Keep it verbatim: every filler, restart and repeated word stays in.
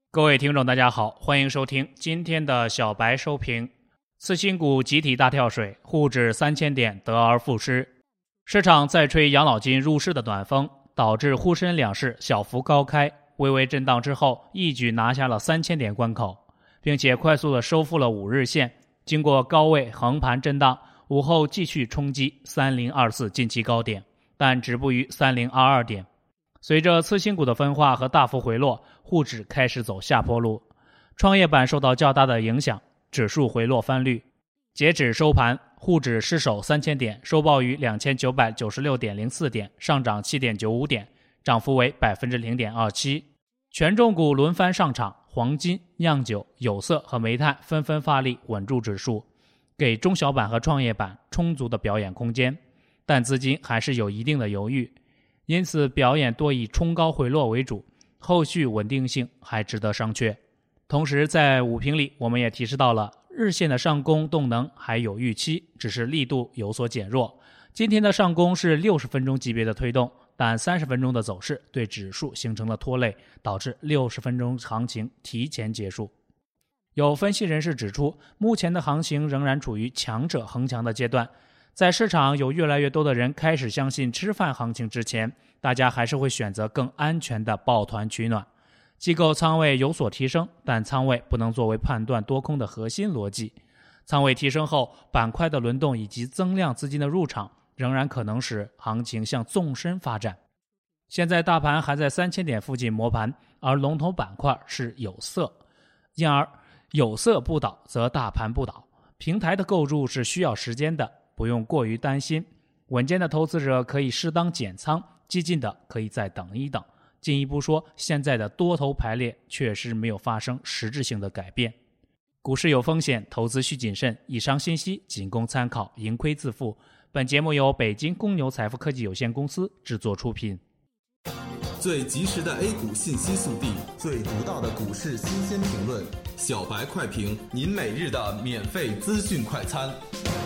各位听众大家好，欢迎收听今天的小白收评。次新股集体大跳水，沪指三千点得而复失。市场在吹养老金入市的暖风，导致沪深两市小幅高开，微微震荡之后一举拿下了三千点关口，并且快速的收复了五日线。经过高位横盘震荡，午后继续冲击三零二四近期高点，但止步于三零二二点。随着次新股的分化和大幅回落，沪指开始走下坡路，创业板受到较大的影响，指数回落翻绿。截止收盘，沪指失守三千点，收报于 两千九百九十六点零四点，上涨 七点九五点，涨幅为 百分之零点二七。 权重股轮番上场，黄金、酿酒、有色和煤炭纷纷发力稳住指数，给中小板和创业板充足的表演空间，但资金还是有一定的犹豫，因此表演多以冲高回落为主，后续稳定性还值得商榷。同时在午评里我们也提示到了日线的上攻动能还有预期，只是力度有所减弱。今天的上攻是六十分钟级别的推动，但三十分钟的走势对指数形成了拖累，导致六十分钟行情提前结束。有分析人士指出，目前的行情仍然处于强者恒强的阶段，在市场有越来越多的人开始相信吃饭行情之前，大家还是会选择更安全的抱团取暖。机构仓位有所提升，但仓位不能作为判断多空的核心逻辑。仓位提升后，板块的轮动以及增量资金的入场仍然可能使行情向纵深发展。现在大盘还在三千点附近磨盘，而龙头板块是有色，因而有色不倒则大盘不倒。平台的构筑是需要时间的，不用过于担心。稳健的投资者可以适当减仓，激进的可以再等一等。进一步说，现在的多头排列确实没有发生实质性的改变。股市有风险，投资需谨慎，以上信息仅供参考，盈亏自负。本节目由北京公牛财富科技有限公司制作出品。 最及时的 A 股信息速递，最独到的股市新鲜评论，小白快评，您每日的免费资讯快餐。